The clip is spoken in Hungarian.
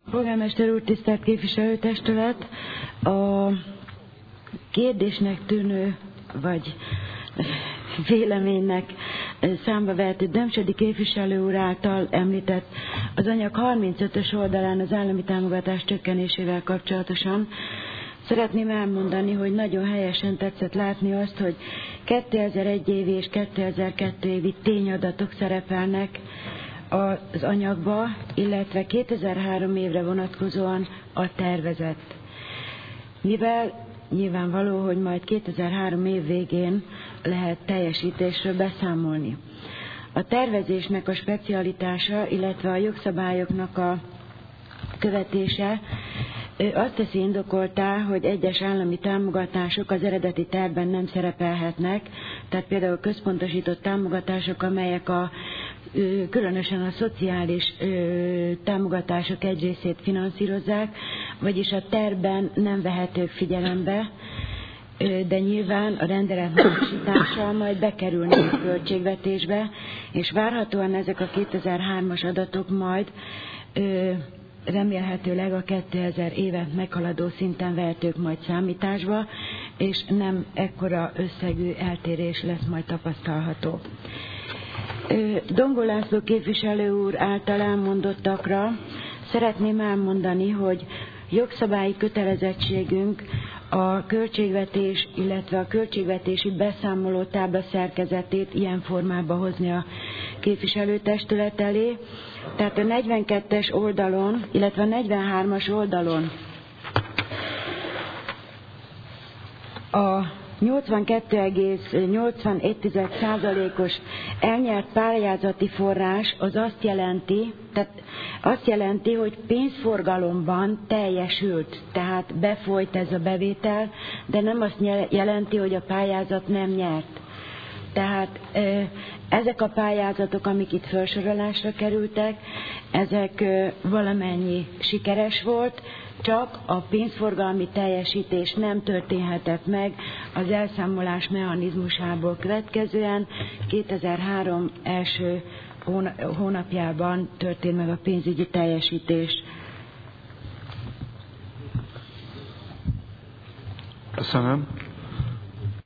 Polgármester úr, tisztelt képviselőtestület! A kérdésnek tűnő, vagy véleménynek számba vehető Dömsödi képviselő úr által említett az anyag 35-ös oldalán az állami támogatás csökkenésével kapcsolatosan szeretném elmondani, hogy nagyon helyesen tetszett látni azt, hogy 2001 évi és 2002 évi tényadatok szerepelnek az anyagba, illetve 2003 évre vonatkozóan a tervezet. Mivel nyilvánvaló, hogy majd 2003 év végén lehet teljesítésről beszámolni. A tervezésnek a specialitása, illetve a jogszabályoknak a követése azt teszi indokoltá, hogy egyes állami támogatások az eredeti tervben nem szerepelhetnek, tehát például központosított támogatások, amelyek különösen a szociális támogatások egy részét finanszírozzák, vagyis a tervben nem vehetők figyelembe, de nyilván a rendelet módosítással majd bekerülnek a költségvetésbe, és várhatóan ezek a 2003-as adatok majd remélhetőleg a 2000 évet meghaladó szinten vehetők majd számításba, és nem ekkora összegű eltérés lesz majd tapasztalható. Dongó László képviselő úr által elmondottakra szeretném elmondani, hogy jogszabályi kötelezettségünk a költségvetés, illetve a költségvetési beszámoló tábla szerkezetét ilyen formába hozni a képviselőtestület elé. Tehát a 42-es oldalon, illetve a 43-as oldalon a 82,81%-os elnyert pályázati forrás az azt jelenti, hogy pénzforgalomban teljesült, tehát befolyt ez a bevétel, de nem azt jelenti, hogy a pályázat nem nyert. Tehát ezek a pályázatok, amik itt felsorolásra kerültek, ezek valamennyi sikeres volt, csak a pénzforgalmi teljesítés nem történhetett meg az elszámolás mechanizmusából következően. 2003 első hónapjában történt meg a pénzügyi teljesítés. Köszönöm.